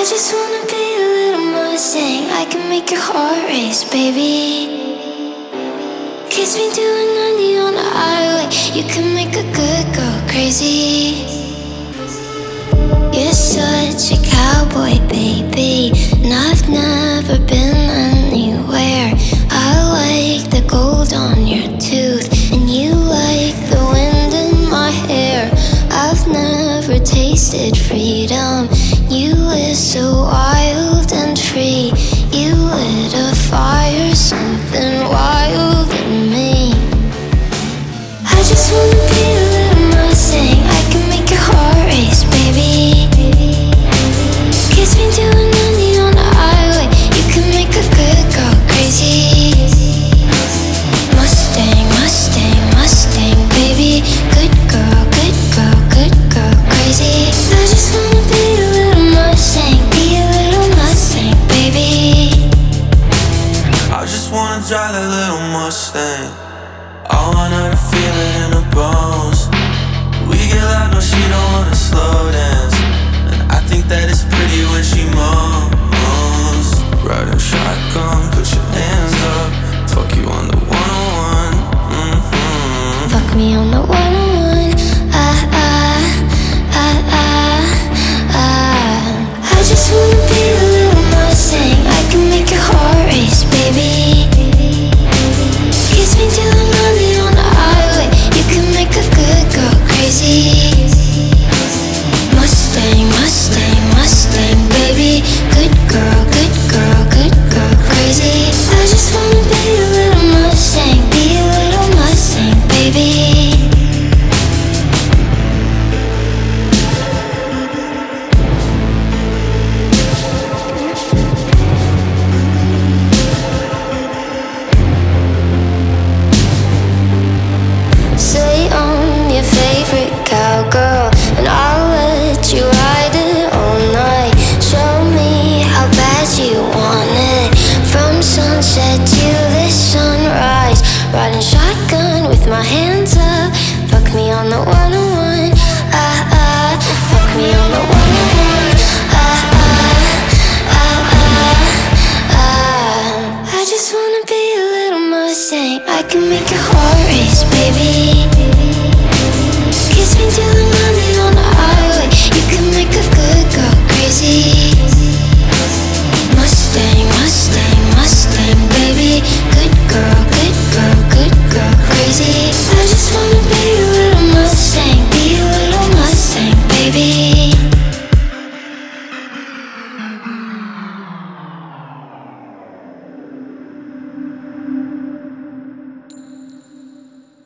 just wanna be a little Mustang. I can make your heart race, baby. Kiss me doing 90 on the highway. You can make a good girl crazy. You're such a cowboy, baby, and I've never been anywhere. I like the gold on your tooth, and you like the wind in my hair. I've never tasted freedom. You were so wild and free. You lit a fire